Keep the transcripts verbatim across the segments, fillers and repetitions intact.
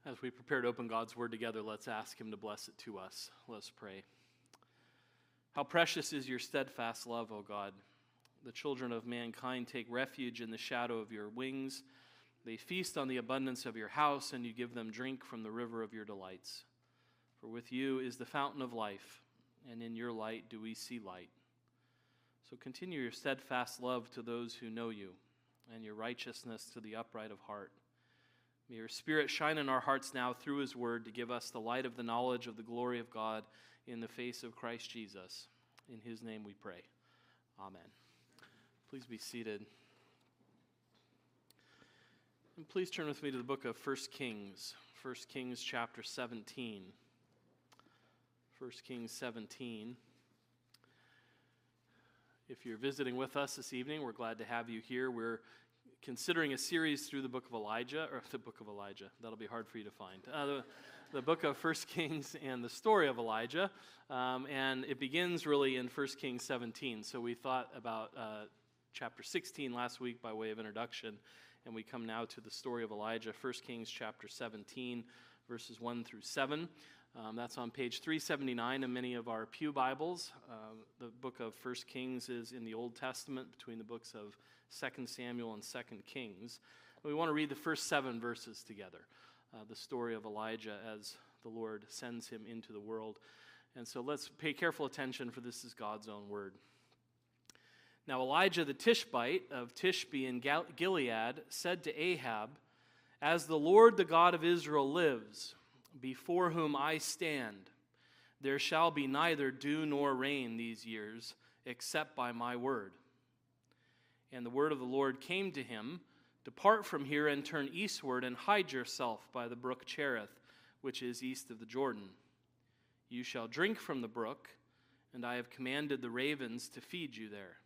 As we prepare to open God's Word together, let's ask Him to bless it to us. Let's pray. How precious is your steadfast love, O God. The children of mankind take refuge in the shadow of your wings. They feast on the abundance of your house, and you give them drink from the river of your delights. For with you is the fountain of life, and in your light do we see light. So continue your steadfast love to those who know you, and your righteousness to the upright of heart. May your Spirit shine in our hearts now through his word to give us the light of the knowledge of the glory of God in the face of Christ Jesus. In his name we pray. Amen. Please be seated. And please turn with me to the book of First Kings. First Kings chapter seventeen. First Kings seventeen. If you're visiting with us this evening, we're glad to have you here. We're considering a series through the book of Elijah, or the book of Elijah. That'll be hard for you to find. Uh, the, the book of First Kings and the story of Elijah. Um, and it begins really in First Kings seventeen. So we thought about uh, chapter sixteen last week by way of introduction. And we come now to the story of Elijah, First Kings chapter seventeen, verses one through seven. Um, that's on page three seventy-nine in many of our pew Bibles. Uh, the book of First Kings is in the Old Testament between the books of Second Samuel and Second Kings. We want to read the first seven verses together, uh, the story of Elijah as the Lord sends him into the world. And so let's pay careful attention, for this is God's own word. Now Elijah the Tishbite of Tishbe in Gilead said to Ahab, "As the Lord the God of Israel lives, before whom I stand, there shall be neither dew nor rain these years, except by my word." And the word of the Lord came to him, "Depart from here and turn eastward and hide yourself by the brook Cherith, which is east of the Jordan. You shall drink from the brook, and I have commanded the ravens to feed you there."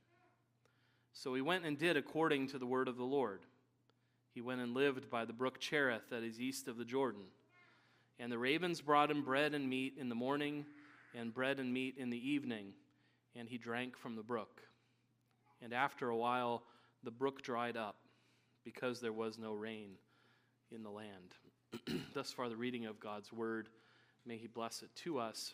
So he went and did according to the word of the Lord. He went and lived by the brook Cherith that is east of the Jordan. And the ravens brought him bread and meat in the morning, and bread and meat in the evening, and he drank from the brook. And after a while, the brook dried up, because there was no rain in the land. Thus far, the reading of God's word. May he bless it to us.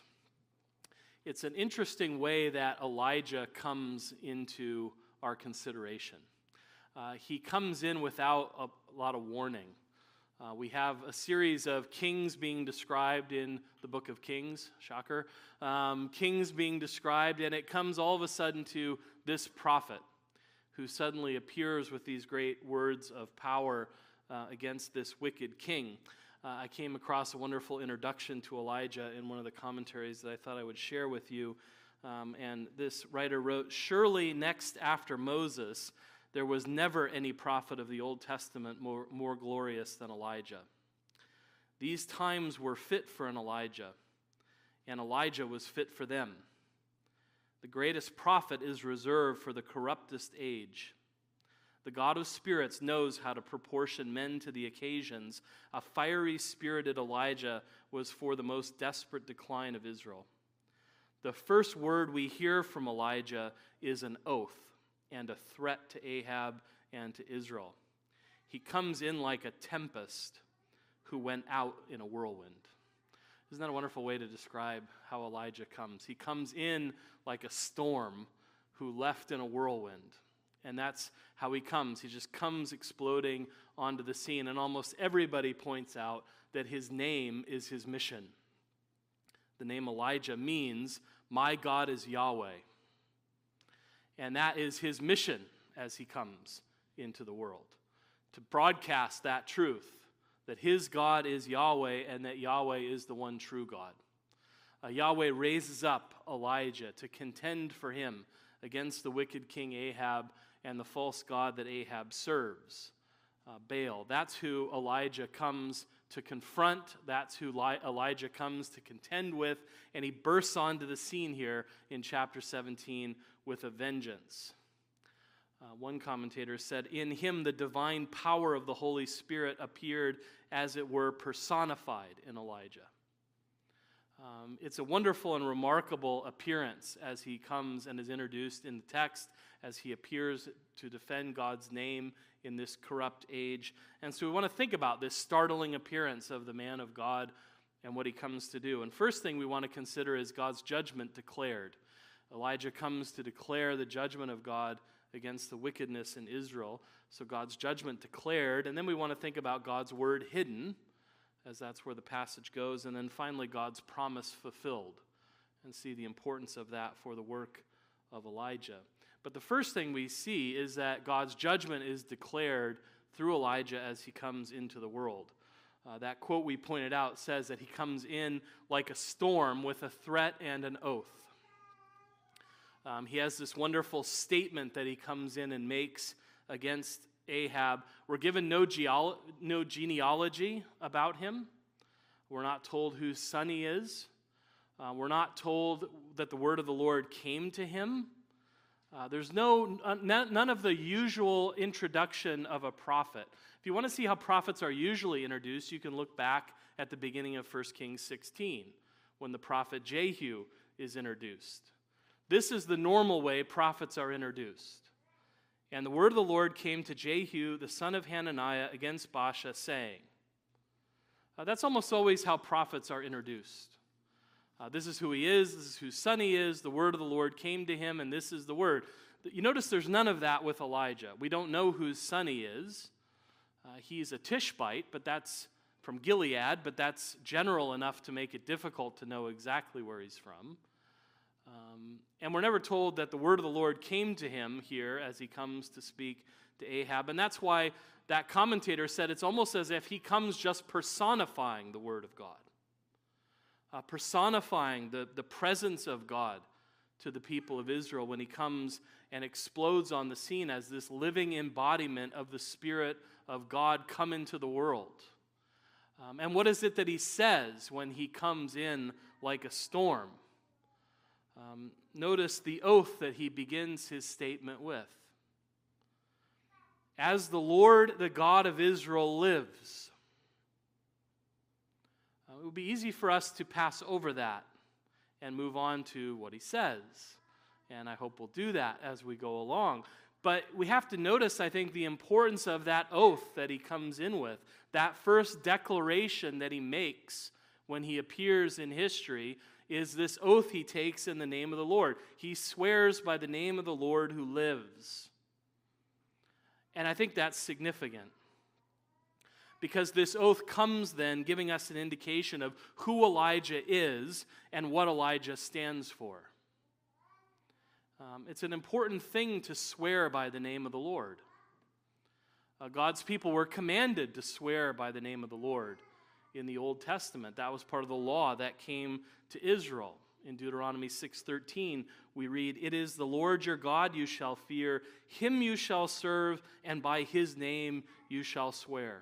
It's an interesting way that Elijah comes into our consideration. Uh, he comes in without a, a lot of warning. Uh, we have a series of kings being described in the book of Kings, shocker, um, kings being described, and it comes all of a sudden to this prophet who suddenly appears with these great words of power uh, against this wicked king. Uh, I came across a wonderful introduction to Elijah in one of the commentaries that I thought I would share with you, um, and this writer wrote, "Surely next after Moses, there was never any prophet of the Old Testament more, more glorious than Elijah. These times were fit for an Elijah, and Elijah was fit for them. The greatest prophet is reserved for the corruptest age. The God of spirits knows how to proportion men to the occasions. A fiery spirited Elijah was for the most desperate decline of Israel. The first word we hear from Elijah is an oath and a threat to Ahab and to Israel. He comes in like a tempest who went out in a whirlwind." Isn't that a wonderful way to describe how Elijah comes? He comes in like a storm who left in a whirlwind. And that's how he comes. He just comes exploding onto the scene. And almost everybody points out that his name is his mission. The name Elijah means, "My God is Yahweh." And that is his mission as he comes into the world, to broadcast that truth, that his God is Yahweh and that Yahweh is the one true God. Uh, Yahweh raises up Elijah to contend for him against the wicked king Ahab and the false god that Ahab serves, uh, Baal. That's who Elijah comes to confront. That's who Li- Elijah comes to contend with. And he bursts onto the scene here in chapter seventeen with a vengeance. Uh, one commentator said, "In him the divine power of the Holy Spirit appeared, as it were, personified in Elijah." Um, it's a wonderful and remarkable appearance as he comes and is introduced in the text, as he appears to defend God's name in this corrupt age. And so we want to think about this startling appearance of the man of God and what he comes to do. And first thing we want to consider is God's judgment declared. Elijah comes to declare the judgment of God against the wickedness in Israel. So God's judgment declared. And then we want to think about God's word hidden, as that's where the passage goes. And then finally, God's promise fulfilled, and see the importance of that for the work of Elijah. But the first thing we see is that God's judgment is declared through Elijah as he comes into the world. Uh, that quote we pointed out says that he comes in like a storm with a threat and an oath. Um, he has this wonderful statement that he comes in and makes against Ahab. We're given no, geolo- no genealogy about him. We're not told whose son he is. Uh, we're not told that the word of the Lord came to him. Uh, there's no uh, none, none of the usual introduction of a prophet. If you want to see how prophets are usually introduced, you can look back at the beginning of First Kings sixteen, when the prophet Jehu is introduced. This is the normal way prophets are introduced. And the word of the Lord came to Jehu, the son of Hananiah, against Baasha, saying. Uh, that's almost always how prophets are introduced. Uh, this is who he is, this is whose son he is, the word of the Lord came to him, and this is the word. You notice there's none of that with Elijah. We don't know whose son he is. Uh, he's a Tishbite, but that's from Gilead, but that's general enough to make it difficult to know exactly where he's from. Um, and we're never told that the word of the Lord came to him here as he comes to speak to Ahab. And that's why that commentator said it's almost as if he comes just personifying the word of God, uh, personifying the, the presence of God to the people of Israel when he comes and explodes on the scene as this living embodiment of the Spirit of God come into the world. Um, and what is it that he says when he comes in like a storm? Um, notice the oath that he begins his statement with. As the Lord, the God of Israel, lives. Uh, it would be easy for us to pass over that and move on to what he says. And I hope we'll do that as we go along. But we have to notice, I think, the importance of that oath that he comes in with. That first declaration that he makes when he appears in history is this oath he takes in the name of the Lord. He swears by the name of the Lord who lives. And I think that's significant, because this oath comes then giving us an indication of who Elijah is and what Elijah stands for. Um, it's an important thing to swear by the name of the Lord. Uh, God's people were commanded to swear by the name of the Lord in the Old Testament. That was part of the law that came to Israel. In Deuteronomy six thirteen, we read, "It is the Lord your God you shall fear, him you shall serve, and by his name you shall swear."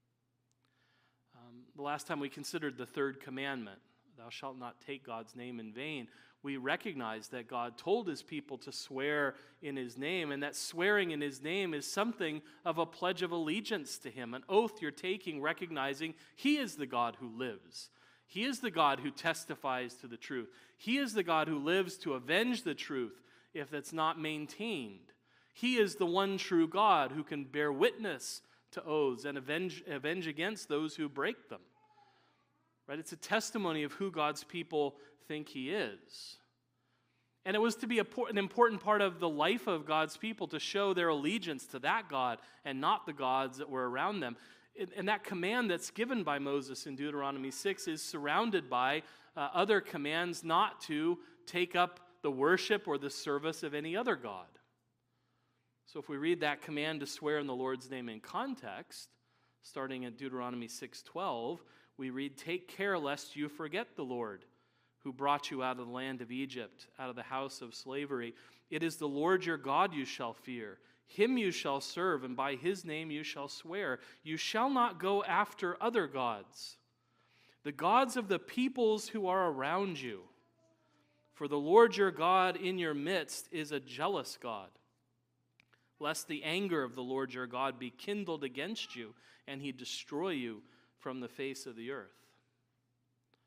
Um, the last time we considered the third commandment, thou shalt not take God's name in vain, we recognize that God told his people to swear in his name, and that swearing in his name is something of a pledge of allegiance to him, an oath you're taking recognizing he is the God who lives. He is the God who testifies to the truth. He is the God who lives to avenge the truth if it's not maintained. He is the one true God who can bear witness to oaths and avenge, avenge against those who break them. Right? It's a testimony of who God's people think he is. And it was to be a, an important part of the life of God's people to show their allegiance to that God and not the gods that were around them. And that command that's given by Moses in Deuteronomy six is surrounded by uh, other commands not to take up the worship or the service of any other god. So if we read that command to swear in the Lord's name in context, starting at Deuteronomy six twelve, we read, "Take care lest you forget the Lord who brought you out of the land of Egypt, out of the house of slavery. It is the Lord your God you shall fear. Him you shall serve, and by his name you shall swear. You shall not go after other gods, the gods of the peoples who are around you. For the Lord your God in your midst is a jealous God, lest the anger of the Lord your God be kindled against you, and he destroy you from the face of the earth."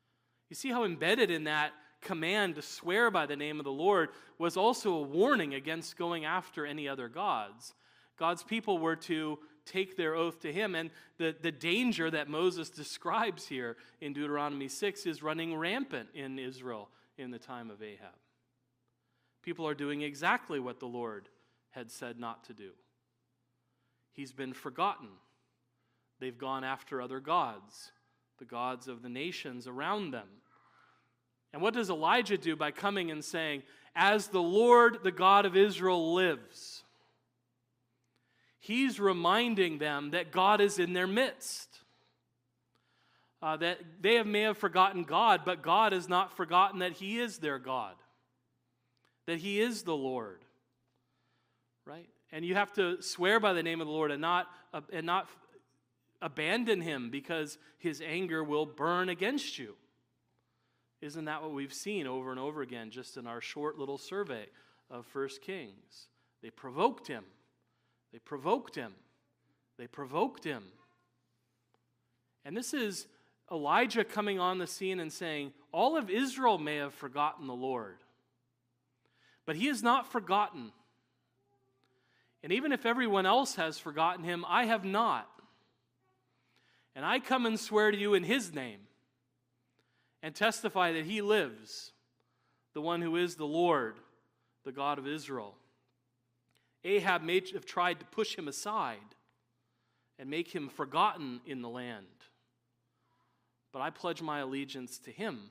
You see how embedded in that command to swear by the name of the Lord was also a warning against going after any other gods. God's people were to take their oath to him, and the, the danger that Moses describes here in Deuteronomy six is running rampant in Israel in the time of Ahab. People are doing exactly what the Lord had said not to do. He's been forgotten. They've gone after other gods, the gods of the nations around them. And what does Elijah do by coming and saying, "As the Lord, the God of Israel, lives"? He's reminding them that God is in their midst. Uh, that they have, may have forgotten God, but God has not forgotten that he is their God. That he is the Lord. Right? And you have to swear by the name of the Lord and not, uh, and not abandon him, because his anger will burn against you. Isn't that what we've seen over and over again just in our short little survey of First Kings? They provoked him. They provoked him. They provoked him. And this is Elijah coming on the scene and saying, all of Israel may have forgotten the Lord, but he is not forgotten. And even if everyone else has forgotten him, I have not. And I come and swear to you in his name and testify that he lives, the one who is the Lord, the God of Israel. Ahab may have tried to push him aside and make him forgotten in the land, but I pledge my allegiance to him.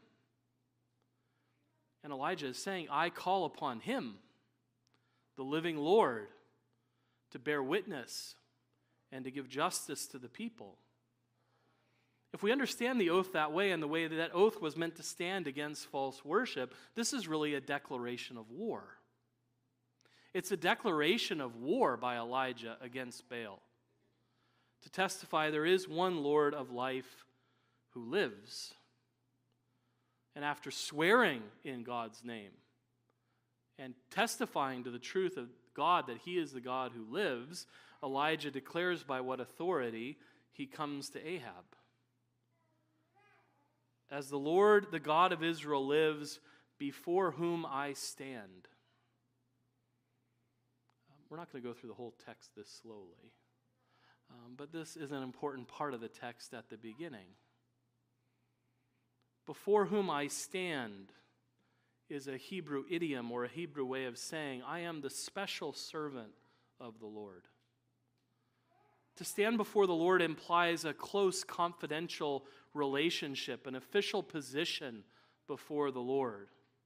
And Elijah is saying, I call upon him, the living Lord, to bear witness and to give justice to the people. If we understand the oath that way and the way that that oath was meant to stand against false worship, this is really a declaration of war. It's a declaration of war by Elijah against Baal, to testify there is one Lord of life who lives. And after swearing in God's name and testifying to the truth of God, that he is the God who lives, Elijah declares by what authority he comes to Ahab. As the Lord, the God of Israel, lives, before whom I stand. We're not going to go through the whole text this slowly, um, but this is an important part of the text at the beginning. Before whom I stand is a Hebrew idiom or a Hebrew way of saying, I am the special servant of the Lord. To stand before the Lord implies a close, confidential relationship, an official position before the Lord.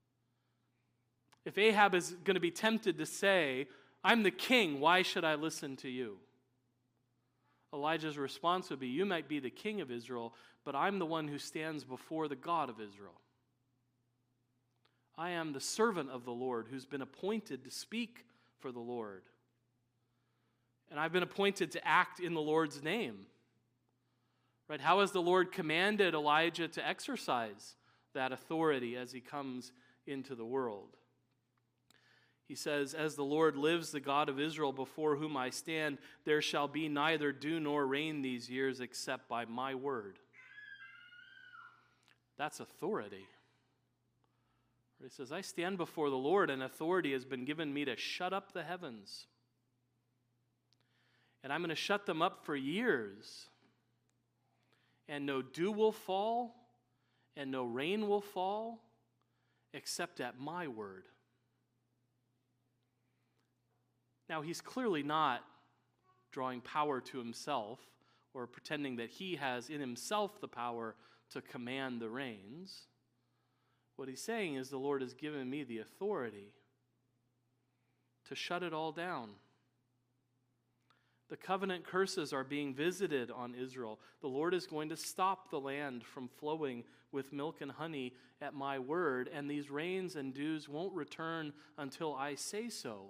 If Ahab is going to be tempted to say, I'm the king, why should I listen to you? Elijah's response would be, you might be the king of Israel, but I'm the one who stands before the God of Israel. I am the servant of the Lord who's been appointed to speak for the Lord. And I've been appointed to act in the Lord's name. Right? How has the Lord commanded Elijah to exercise that authority as he comes into the world? He says, as the Lord lives, the God of Israel, before whom I stand, there shall be neither dew nor rain these years except by my word. That's authority. He says, I stand before the Lord, and authority has been given me to shut up the heavens. And I'm going to shut them up for years. And no dew will fall, and no rain will fall, except at my word. Now, he's clearly not drawing power to himself or pretending that he has in himself the power to command the rains. What he's saying is the Lord has given me the authority to shut it all down. The covenant curses are being visited on Israel. The Lord is going to stop the land from flowing with milk and honey at my word, and these rains and dews won't return until I say so.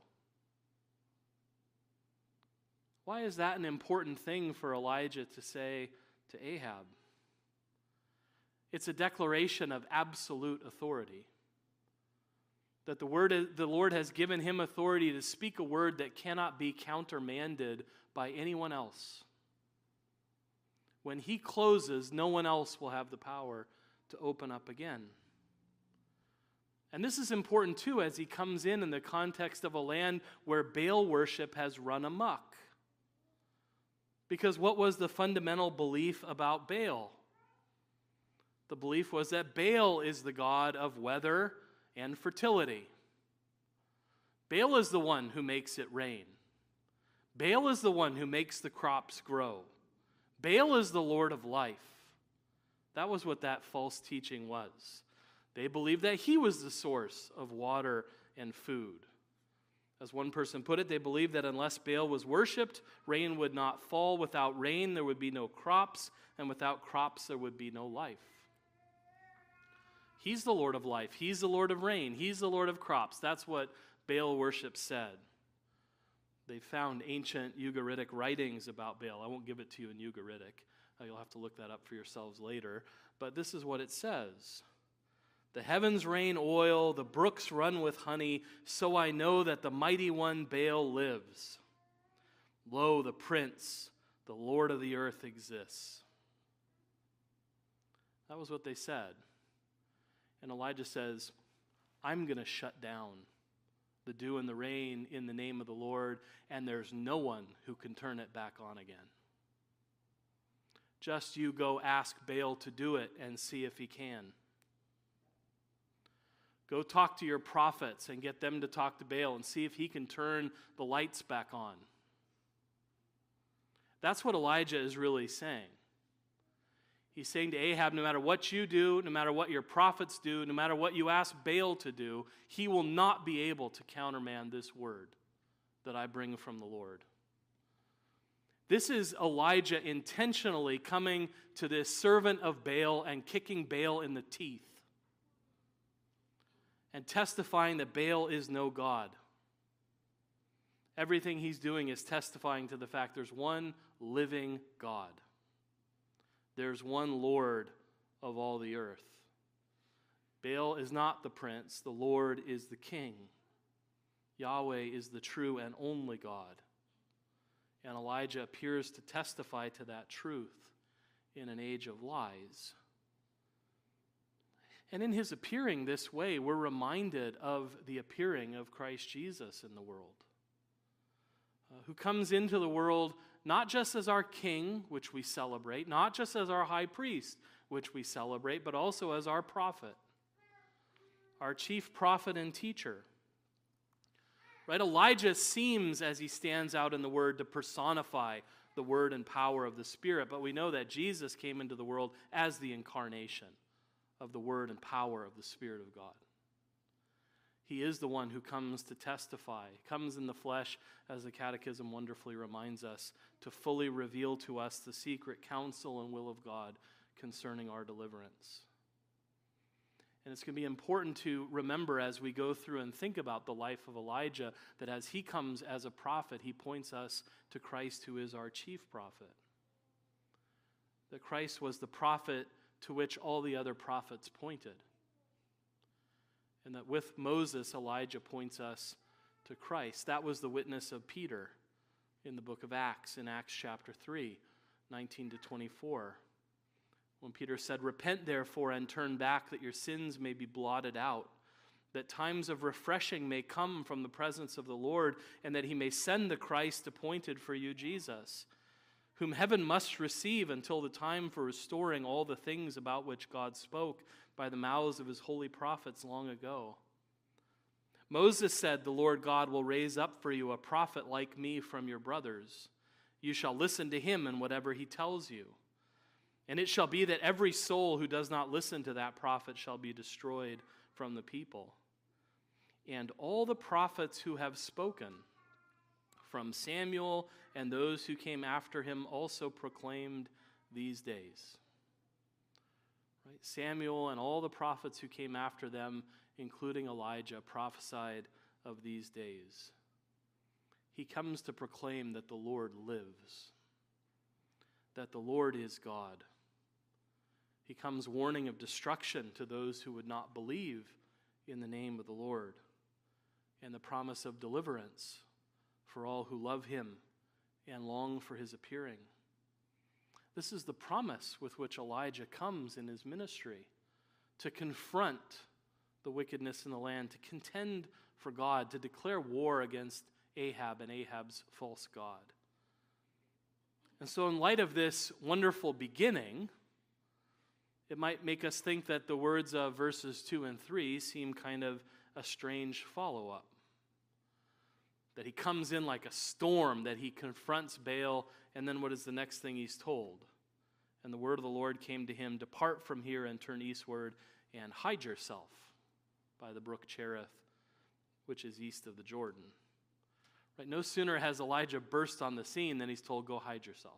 Why is that an important thing for Elijah to say to Ahab? It's a declaration of absolute authority. That the word, the Lord has given him authority to speak a word that cannot be countermanded by anyone else. When he closes, no one else will have the power to open up again. And this is important too as he comes in in the context of a land where Baal worship has run amok. Because what was the fundamental belief about Baal? The belief was that Baal is the god of weather and fertility. Baal is the one who makes it rain. Baal is the one who makes the crops grow. Baal is the Lord of life. That was what that false teaching was. They believed that he was the source of water and food. As one person put it, they believed that unless Baal was worshipped, rain would not fall. Without rain, there would be no crops, and without crops, there would be no life. He's the Lord of life. He's the Lord of rain. He's the Lord of crops. That's what Baal worship said. They found ancient Ugaritic writings about Baal. I won't give it to you in Ugaritic. Uh, you'll have to look that up for yourselves later. But this is what it says. The heavens rain oil, the brooks run with honey, so I know that the mighty one Baal lives. Lo, the prince, the Lord of the earth exists. That was what they said. And Elijah says, I'm going to shut down the dew and the rain in the name of the Lord, and there's no one who can turn it back on again. Just you go ask Baal to do it and see if he can. Go talk to your prophets and get them to talk to Baal and see if he can turn the lights back on. That's what Elijah is really saying. He's saying to Ahab, no matter what you do, no matter what your prophets do, no matter what you ask Baal to do, he will not be able to countermand this word that I bring from the Lord. This is Elijah intentionally coming to this servant of Baal and kicking Baal in the teeth and testifying that Baal is no God. Everything he's doing is testifying to the fact there's one living God. There's one Lord of all the earth. Baal is not the prince. The Lord is the king. Yahweh is the true and only God. And Elijah appears to testify to that truth in an age of lies. And in his appearing this way, we're reminded of the appearing of Christ Jesus in the world, uh, who comes into the world not just as our king, which we celebrate, not just as our high priest, which we celebrate, but also as our prophet, our chief prophet and teacher. Right? Elijah seems, as he stands out in the Word, to personify the Word and power of the Spirit, but we know that Jesus came into the world as the incarnation of the Word and power of the Spirit of God. He is the one who comes to testify, comes in the flesh, as the Catechism wonderfully reminds us, to fully reveal to us the secret counsel and will of God concerning our deliverance. And it's going to be important to remember as we go through and think about the life of Elijah that as he comes as a prophet, he points us to Christ, who is our chief prophet. That Christ was the prophet to which all the other prophets pointed. And that with Moses, Elijah points us to Christ. That was the witness of Peter in the book of Acts, in Acts chapter three, nineteen to twenty-four. When Peter said, "Repent therefore and turn back, that your sins may be blotted out, that times of refreshing may come from the presence of the Lord, and that he may send the Christ appointed for you, Jesus, whom heaven must receive until the time for restoring all the things about which God spoke by the mouths of his holy prophets long ago. Moses said, the Lord God will raise up for you a prophet like me from your brothers. You shall listen to him in whatever he tells you. And it shall be that every soul who does not listen to that prophet shall be destroyed from the people. And all the prophets who have spoken, from Samuel and those who came after him, also proclaimed these days." Right? Samuel and all the prophets who came after them, including Elijah, prophesied of these days. He comes to proclaim that the Lord lives, that the Lord is God. He comes warning of destruction to those who would not believe in the name of the Lord, and the promise of deliverance for all who love him and long for his appearing. This is the promise with which Elijah comes in his ministry. to confront the wickedness in the land, to contend for God, to declare war against Ahab and Ahab's false god. And so in light of this wonderful beginning, it might make us think that the words of verses two and three seem kind of a strange follow-up. That he comes in like a storm, that he confronts Baal, and then what is the next thing he's told? And the word of the Lord came to him, depart from here and turn eastward and hide yourself by the brook Cherith, which is east of the Jordan. Right? No sooner has Elijah burst on the scene than he's told, go hide yourself.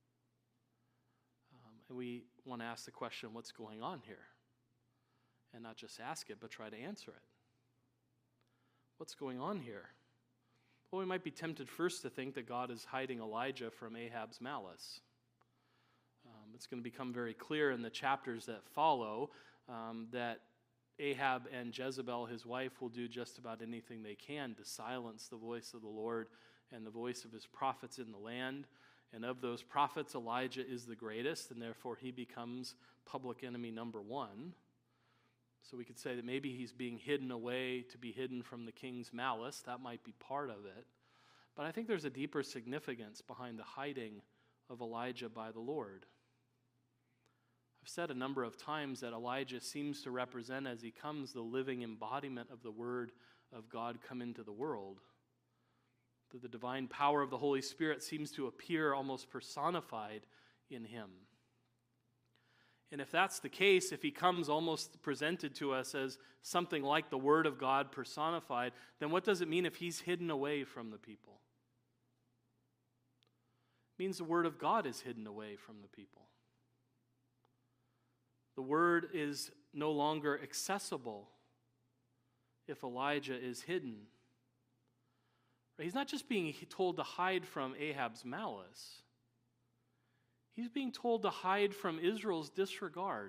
Um, and we want to ask the question, what's going on here? And not just ask it, but try to answer it. What's going on here? Well, we might be tempted first to think that God is hiding Elijah from Ahab's malice. Um, it's going to become very clear in the chapters that follow um, that Ahab and Jezebel, his wife, will do just about anything they can to silence the voice of the Lord and the voice of his prophets in the land. And of those prophets, Elijah is the greatest, and therefore he becomes public enemy number one. So we could say that maybe he's being hidden away to be hidden from the king's malice. That might be part of it. But I think there's a deeper significance behind the hiding of Elijah by the Lord. I've said a number of times that Elijah seems to represent, as he comes, the living embodiment of the Word of God come into the world. That the divine power of the Holy Spirit seems to appear almost personified in him. And if that's the case, if he comes almost presented to us as something like the Word of God personified, then what does it mean if he's hidden away from the people? It means the Word of God is hidden away from the people. The Word is no longer accessible if Elijah is hidden. He's not just being told to hide from Ahab's malice. He's being told to hide from Israel's disregard.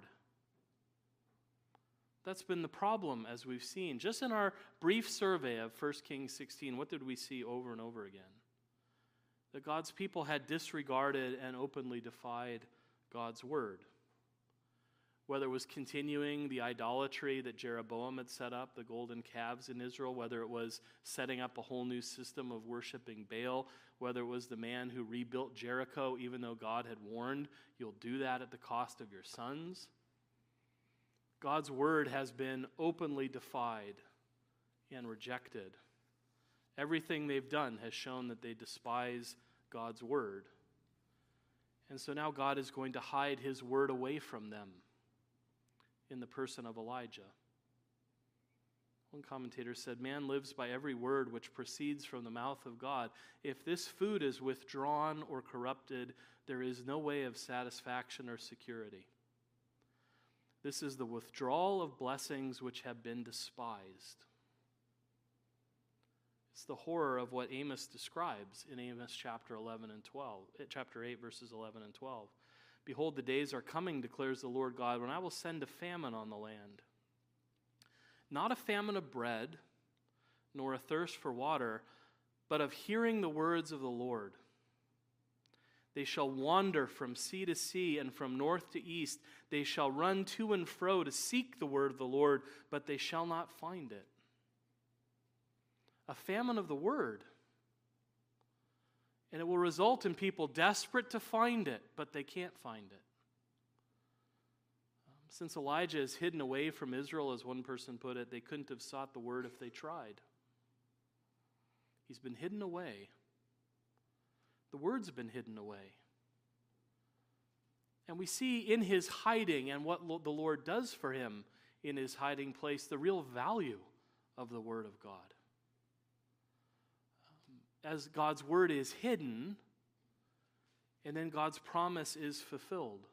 That's been the problem, as we've seen. Just in our brief survey of First Kings sixteen, what did we see over and over again? That God's people had disregarded and openly defied God's word. Whether it was continuing the idolatry that Jeroboam had set up, the golden calves in Israel, whether it was setting up a whole new system of worshiping Baal, whether it was the man who rebuilt Jericho, even though God had warned, you'll do that at the cost of your sons. God's word has been openly defied and rejected. Everything they've done has shown that they despise God's word. And so now God is going to hide his word away from them in the person of Elijah. One commentator said, man lives by every word which proceeds from the mouth of God. If this food is withdrawn or corrupted, there is no way of satisfaction or security. This is the withdrawal of blessings which have been despised. It's the horror of what Amos describes in Amos chapter eleven and twelve, chapter eight, verses eleven and twelve. Behold, the days are coming, declares the Lord God, when I will send a famine on the land. Not a famine of bread, nor a thirst for water, but of hearing the words of the Lord. They shall wander from sea to sea and from north to east. They shall run to and fro to seek the word of the Lord, but they shall not find it. A famine of the word. And it will result in people desperate to find it, but they can't find it. Um, since Elijah is hidden away from Israel, as one person put it, they couldn't have sought the word if they tried. He's been hidden away. The word's been hidden away. And we see in his hiding and what the Lord does for him in his hiding place the real value of the word of God. As God's word is hidden, and then God's promise is fulfilled.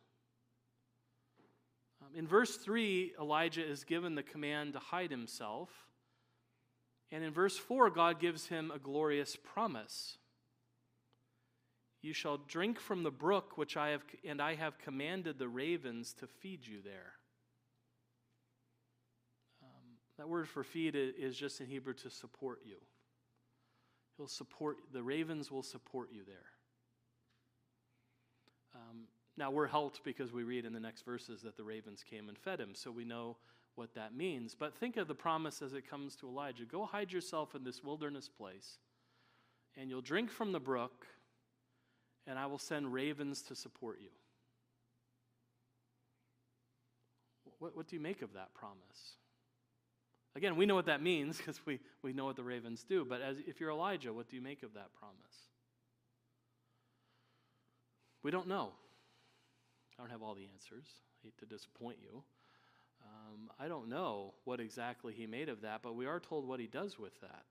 Um, in verse three, Elijah is given the command to hide himself. And in verse four, God gives him a glorious promise. You shall drink from the brook which I have, and I have commanded the ravens to feed you there. Um, that word for feed is just in Hebrew to support you. He'll support, the ravens will support you there. Um, Now, we're helped because we read in the next verses that the ravens came and fed him, so we know what that means. But think of the promise as it comes to Elijah. Go hide yourself in this wilderness place, and you'll drink from the brook, and I will send ravens to support you. What, what do you make of that promise? Again, we know what that means because we, we know what the ravens do, but as if you're Elijah, what do you make of that promise? We don't know. I don't have all the answers. I hate to disappoint you. Um, I don't know what exactly he made of that, but we are told what he does with that.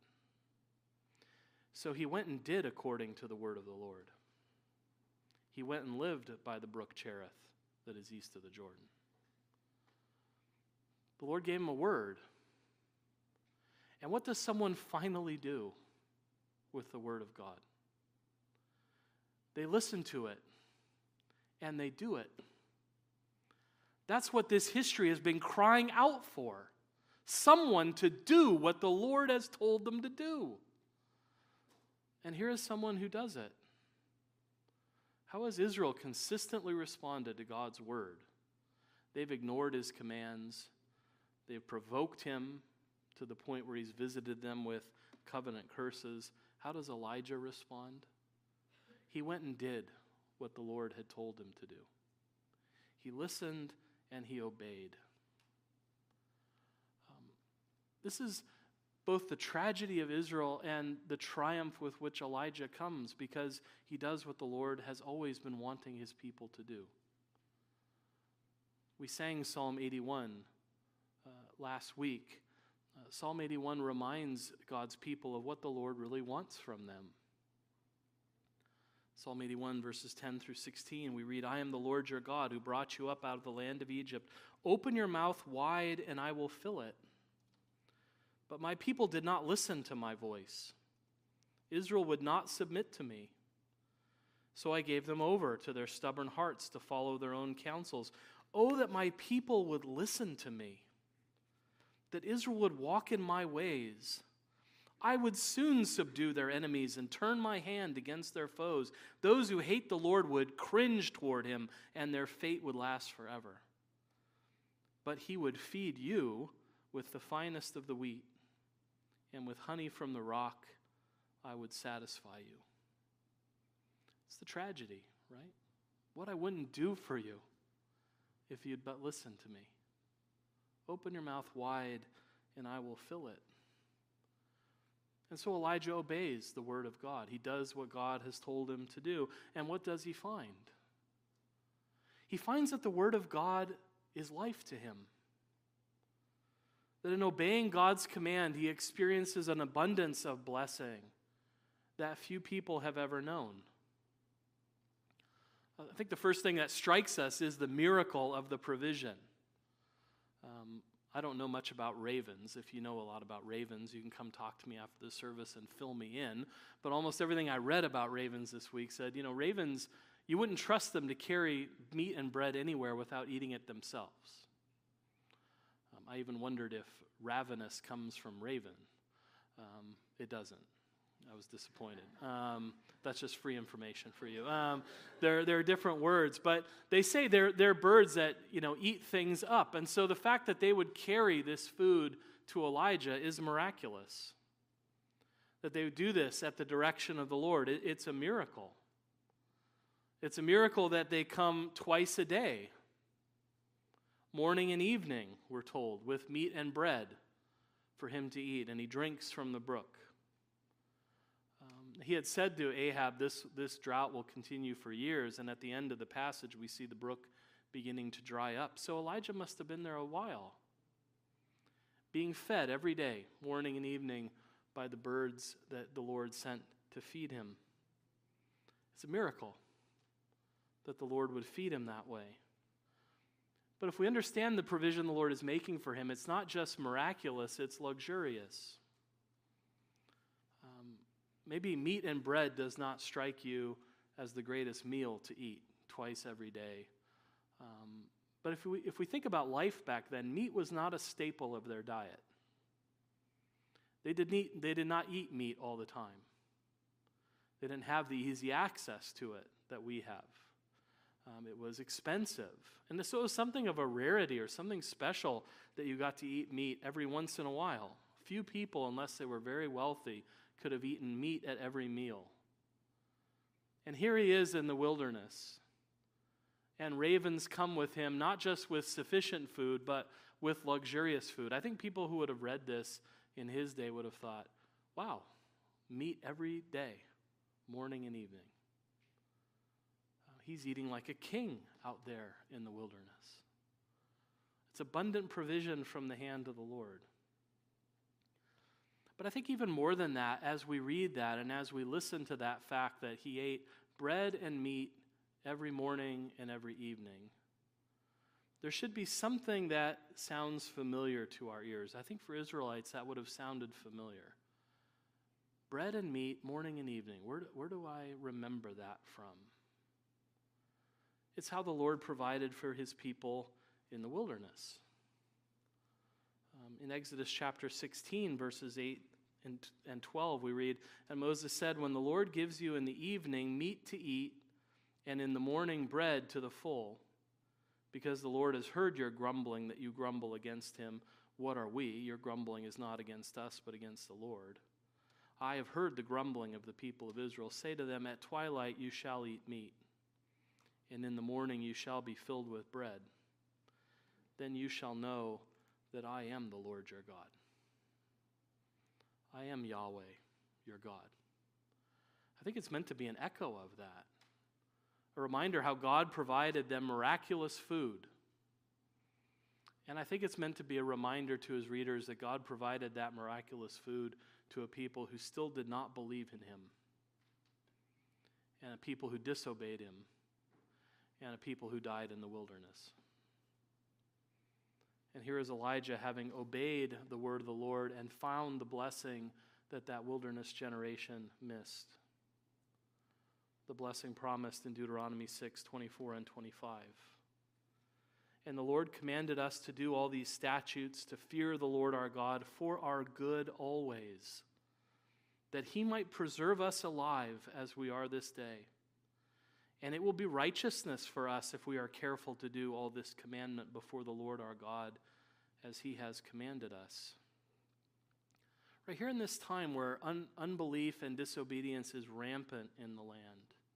So he went and did according to the word of the Lord. He went and lived by the brook Cherith that is east of the Jordan. The Lord gave him a word. And what does someone finally do with the word of God? They listen to it, and they do it. That's what this history has been crying out for. Someone to do what the Lord has told them to do. And here is someone who does it. How has Israel consistently responded to God's word? They've ignored his commands. They've provoked him to the point where he's visited them with covenant curses. How does Elijah respond? He went and did what the Lord had told him to do. He listened and he obeyed. Um, this is both the tragedy of Israel and the triumph with which Elijah comes, because he does what the Lord has always been wanting his people to do. We sang Psalm eighty-one uh, last week. Uh, Psalm eighty-one reminds God's people of what the Lord really wants from them. Psalm eighty-one, verses ten through sixteen, we read, I am the Lord your God who brought you up out of the land of Egypt. Open your mouth wide and I will fill it. But my people did not listen to my voice. Israel would not submit to me. So I gave them over to their stubborn hearts to follow their own counsels. Oh, that my people would listen to me, that Israel would walk in my ways. I would soon subdue their enemies and turn my hand against their foes. Those who hate the Lord would cringe toward him, and their fate would last forever. But he would feed you with the finest of the wheat, and with honey from the rock I would satisfy you. It's the tragedy, right? What I wouldn't do for you if you'd but listen to me. Open your mouth wide, and I will fill it. And so Elijah obeys the word of God. He does what God has told him to do. And what does he find? He finds that the word of God is life to him. That in obeying God's command, he experiences an abundance of blessing that few people have ever known. I think the first thing that strikes us is the miracle of the provision. Um, I don't know much about ravens. If you know a lot about ravens, you can come talk to me after the service and fill me in. But almost everything I read about ravens this week said, you know, ravens, you wouldn't trust them to carry meat and bread anywhere without eating it themselves. Um, I even wondered if ravenous comes from raven. Um, it doesn't. I was disappointed. Um, that's just free information for you. Um, there, there are different words, but they say they're, they're birds that, you know, eat things up. And so the fact that they would carry this food to Elijah is miraculous. That they would do this at the direction of the Lord. It, it's a miracle. It's a miracle that they come twice a day. Morning and evening, we're told, with meat and bread for him to eat. And he drinks from the brook. He had said to Ahab, this, this drought will continue for years, and at the end of the passage, we see the brook beginning to dry up. So Elijah must have been there a while, being fed every day, morning and evening, by the birds that the Lord sent to feed him. It's a miracle that the Lord would feed him that way. But if we understand the provision the Lord is making for him, it's not just miraculous, it's luxurious. Maybe meat and bread does not strike you as the greatest meal to eat twice every day. Um, but if we, if we think about life back then, meat was not a staple of their diet. They did, eat, they did not eat meat all the time. They didn't have the easy access to it that we have. Um, it was expensive. And so it was something of a rarity or something special that you got to eat meat every once in a while. Few people, unless they were very wealthy, could have eaten meat at every meal. And here he is in the wilderness. And ravens come with him, not just with sufficient food, but with luxurious food. I think people who would have read this in his day would have thought, wow, meat every day, morning and evening. Uh, he's eating like a king out there in the wilderness. It's abundant provision from the hand of the Lord. But I think even more than that, as we read that and as we listen to that fact that he ate bread and meat every morning and every evening, there should be something that sounds familiar to our ears. I think for Israelites that would have sounded familiar. Bread and meat, morning and evening. Where, where do I remember that from? It's how the Lord provided for his people in the wilderness. Um, in Exodus chapter sixteen, verses eight and, and twelve, we read, "And Moses said, when the Lord gives you in the evening meat to eat, and in the morning bread to the full, because the Lord has heard your grumbling, that you grumble against him. What are we? Your grumbling is not against us, but against the Lord. I have heard the grumbling of the people of Israel. Say to them, at twilight you shall eat meat, and in the morning you shall be filled with bread. Then you shall know that I am the Lord your God. I am Yahweh, your God." I think it's meant to be an echo of that. A reminder how God provided them miraculous food. And I think it's meant to be a reminder to his readers that God provided that miraculous food to a people who still did not believe in him, and a people who disobeyed him, and a people who died in the wilderness. And here is Elijah having obeyed the word of the Lord and found the blessing that that wilderness generation missed. The blessing promised in Deuteronomy six, twenty-four and twenty-five. "And the Lord commanded us to do all these statutes, to fear the Lord our God for our good always, that he might preserve us alive as we are this day. And it will be righteousness for us if we are careful to do all this commandment before the Lord our God as he has commanded us." Right here in this time where un- unbelief and disobedience is rampant in the land,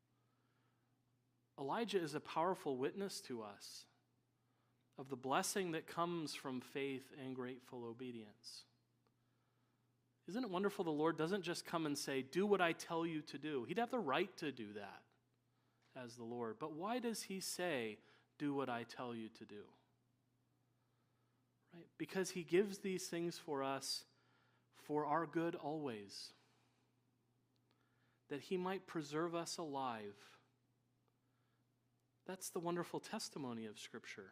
Elijah is a powerful witness to us of the blessing that comes from faith and grateful obedience. Isn't it wonderful the Lord doesn't just come and say, "Do what I tell you to do"? He'd have the right to do that as the Lord. But why does he say, "Do what I tell you to do"? Right? Because he gives these things for us for our good always, that he might preserve us alive. That's the wonderful testimony of Scripture.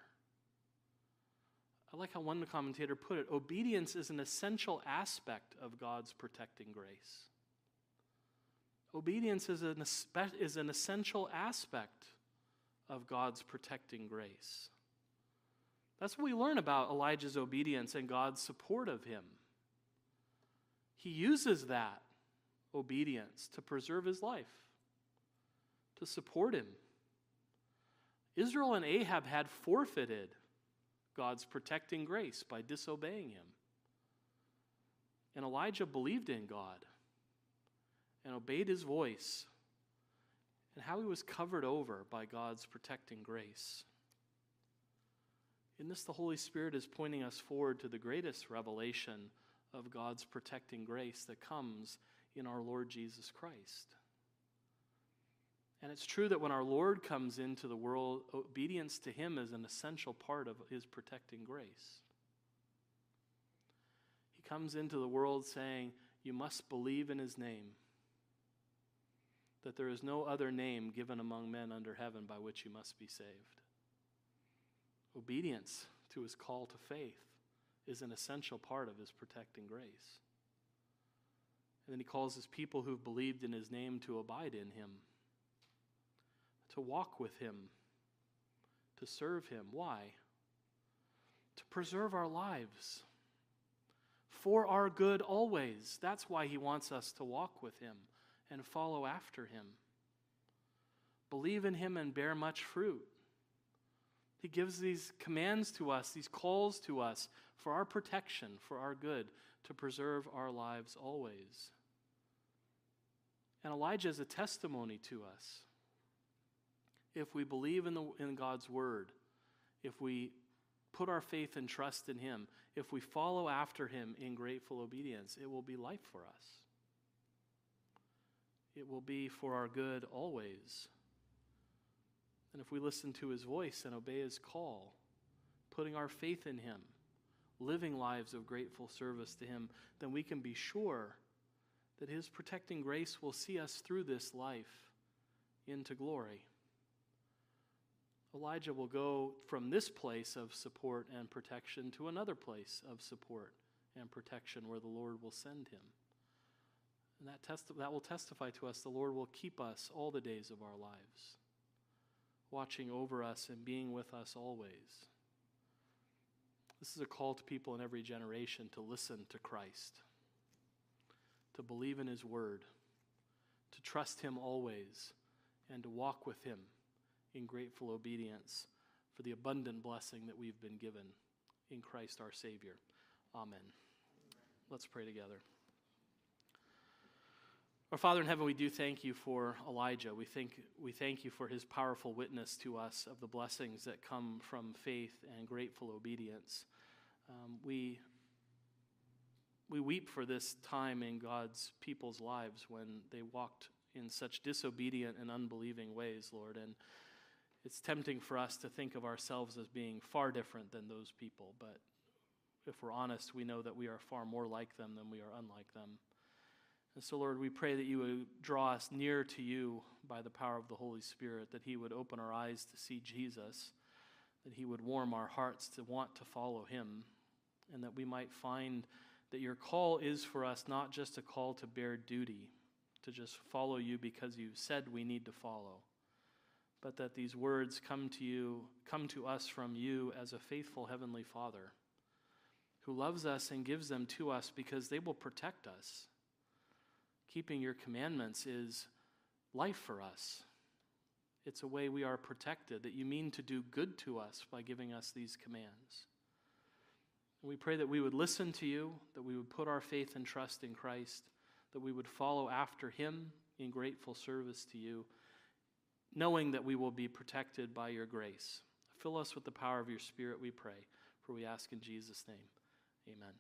I like how one commentator put it, obedience is an essential aspect of God's protecting grace. Obedience is an, is an essential aspect of God's protecting grace. That's what we learn about Elijah's obedience and God's support of him. He uses that obedience to preserve his life, to support him. Israel and Ahab had forfeited God's protecting grace by disobeying him. And Elijah believed in God and obeyed his voice, and how he was covered over by God's protecting grace. In this, the Holy Spirit is pointing us forward to the greatest revelation of God's protecting grace that comes in our Lord Jesus Christ. And it's true that when our Lord comes into the world, obedience to him is an essential part of his protecting grace. He comes into the world saying, you must believe in his name, that there is no other name given among men under heaven by which you must be saved. Obedience to his call to faith is an essential part of his protecting grace. And then he calls his people who've believed in his name to abide in him, to walk with him, to serve him. Why? To preserve our lives for our good always. That's why he wants us to walk with him and follow after him. Believe in him and bear much fruit. He gives these commands to us, these calls to us for our protection, for our good, to preserve our lives always. And Elijah is a testimony to us. If we believe in, the, in God's word, if we put our faith and trust in him, if we follow after him in grateful obedience, it will be life for us. It will be for our good always. And if we listen to his voice and obey his call, putting our faith in him, living lives of grateful service to him, then we can be sure that his protecting grace will see us through this life into glory. Elijah will go from this place of support and protection to another place of support and protection where the Lord will send him. And that, testi- that will testify to us the Lord will keep us all the days of our lives, watching over us and being with us always. This is a call to people in every generation to listen to Christ, to believe in his word, to trust him always, and to walk with him in grateful obedience for the abundant blessing that we've been given in Christ our Savior. Amen. Let's pray together. Our Father in heaven, we do thank you for Elijah. We think we thank you for his powerful witness to us of the blessings that come from faith and grateful obedience. Um, we we weep for this time in God's people's lives when they walked in such disobedient and unbelieving ways, Lord. And it's tempting for us to think of ourselves as being far different than those people. But if we're honest, we know that we are far more like them than we are unlike them. And so, Lord, we pray that you would draw us near to you by the power of the Holy Spirit, that he would open our eyes to see Jesus, that he would warm our hearts to want to follow him, and that we might find that your call is for us not just a call to bear duty, to just follow you because you said we need to follow, but that these words come to you, come to us from you as a faithful heavenly Father who loves us and gives them to us because they will protect us. Keeping your commandments is life for us. It's a way we are protected, that you mean to do good to us by giving us these commands. And we pray that we would listen to you, that we would put our faith and trust in Christ, that we would follow after him in grateful service to you, knowing that we will be protected by your grace. Fill us with the power of your Spirit, we pray, for we ask in Jesus' name. Amen.